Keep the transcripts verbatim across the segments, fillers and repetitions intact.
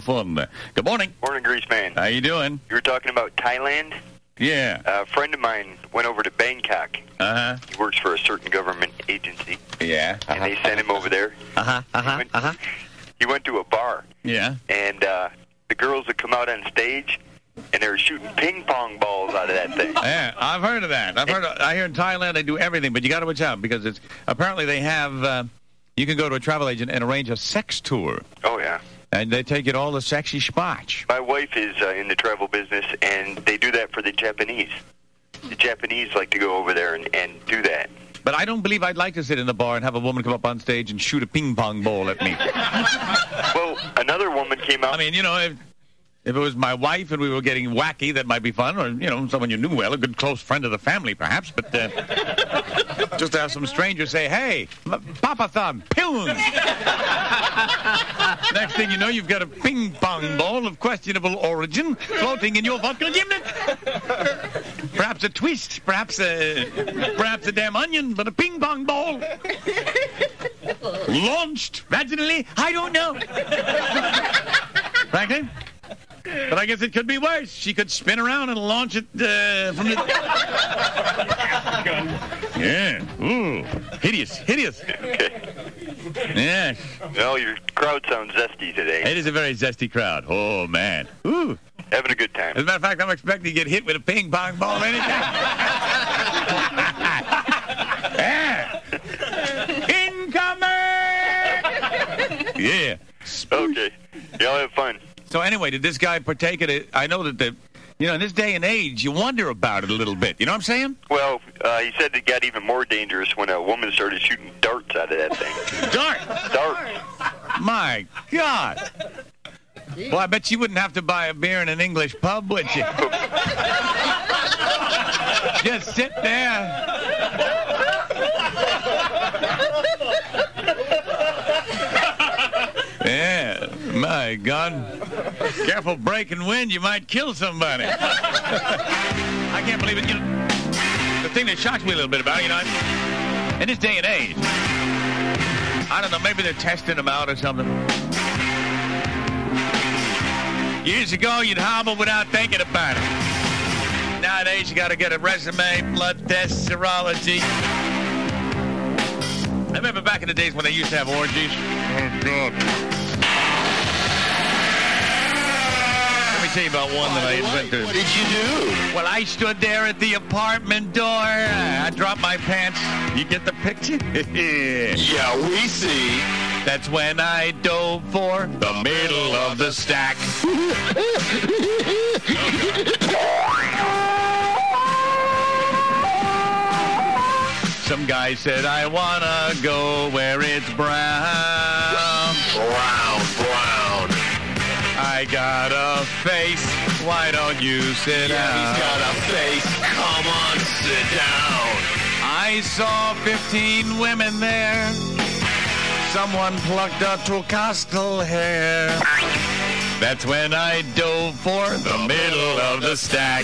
fun. Good morning. Morning, Grease Man. How you doing? You were talking about Thailand? Yeah. A friend of mine went over to Bangkok. Uh-huh. He works for a certain government agency. Yeah. And they sent him over there. Uh-huh, uh-huh, He went, uh-huh. he went to a bar. Yeah. And uh, the girls would come out on stage, and they were shooting ping pong balls out of that thing. Yeah, I've heard of that. I've heard. Of, I hear in Thailand they do everything, but you got to watch out because it's apparently they have. Uh, you can go to a travel agent and arrange a sex tour, Oh, yeah. and they take you to all the sexy spots. My wife is uh, in the travel business, and they do that for the Japanese. The Japanese like to go over there and, and do that. But I don't believe I'd like to sit in the bar and have a woman come up on stage and shoot a ping pong ball at me. Well, another woman came out. I mean, you know, if, if it was my wife and we were getting wacky, that might be fun. Or, you know, someone you knew well, a good close friend of the family, perhaps. But uh, just to have some stranger say, hey, Papa Thumb, pew! Next thing you know, you've got a ping pong ball of questionable origin floating in your vodka gimlet. Perhaps a twist, perhaps a, perhaps a damn onion, but a ping pong ball. Launched vaginally, I don't know. Franklin? But I guess it could be worse. She could spin around and launch it uh, from the... Yeah. Ooh. Hideous. Hideous. Okay. Yeah. Well, your crowd sounds zesty today. It is a very zesty crowd. Oh, man. Ooh. Having a good time. As a matter of fact, I'm expecting to get hit with a ping pong ball anytime. Yeah. Incoming! Yeah. Okay. Y'all have fun. So anyway, did this guy partake in it? I know that the, you know, in this day and age, you wonder about it a little bit. You know what I'm saying? Well, uh, he said it got even more dangerous when a woman started shooting darts out of that thing. Dart. Darts. My God. Well, I bet you wouldn't have to buy a beer in an English pub, would you? Just sit there. Yeah, my God. Careful breaking wind, you might kill somebody. I can't believe it. You know, the thing that shocks me a little bit about it, you know, in this day and age, I don't know, maybe they're testing them out or something. Years ago, you'd hobble without thinking about it. Nowadays, you got to get a resume, blood test, serology. I remember back in the days when they used to have orgies. Oh, God. Let me tell you about one that I invented. What did you do? Well, I stood there at the apartment door. I dropped my pants. You get the picture? Yeah, we see. That's when I dove for the middle of the stack. Some guy said, I wanna go where it's brown. Brown, brown. I got a face, why don't you sit Yeah, down? he's got a face. Come on, sit down. I saw fifteen women there. Someone plucked a Tocastle hair. That's when I dove for the middle of the stack.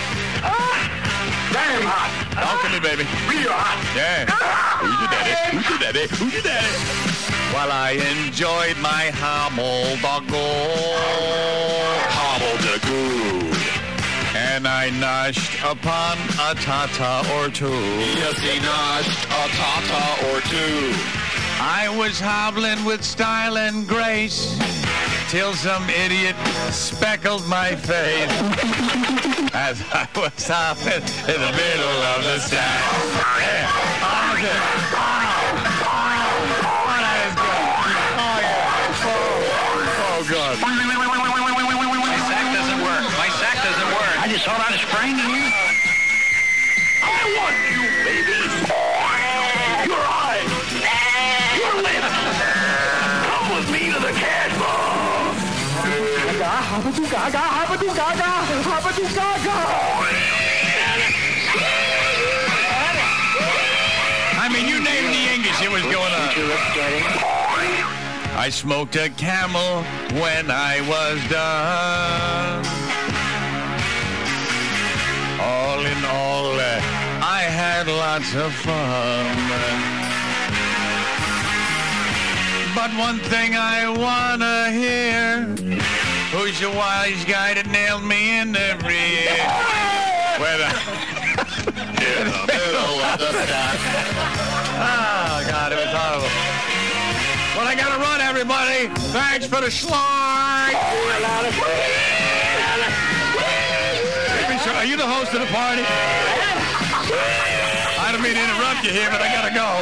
Damn hot. Talk to me, baby. Real hot. Yeah. Who's your daddy? Who's your daddy? Who's your daddy? While I enjoyed my hobble doggle. Hobble the goo. And I noshed upon a tata or two. Yes, he noshed a tata or two. I was hobbling with style and grace till some idiot speckled my face as I was hopping in the middle of the stack. Yeah. Oh, okay. Oh, oh, that is good. Oh, yeah. Oh, oh, God. My sack doesn't work. My sack doesn't work. I just thought I was spraying you. I want you, baby. Your eyes. Your lips. Come with me to the cash bar. I mean, you name the English, it was going on. I smoked a Camel when I was done. All in all, uh, I had lots of fun. But one thing I wanna hear was a wise guy that nailed me in every year. Whether... Oh, God, it was horrible. Well, I gotta run, everybody. Thanks for the slide. Are you the host of the party? I don't mean to interrupt you here, but I gotta go.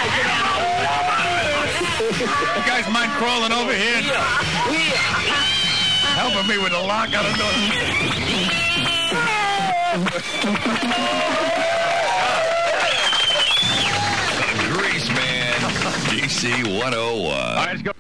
So. You guys mind crawling over here? Helping me with the lock on the door. Grease Man, D C one oh one. All right, let's go.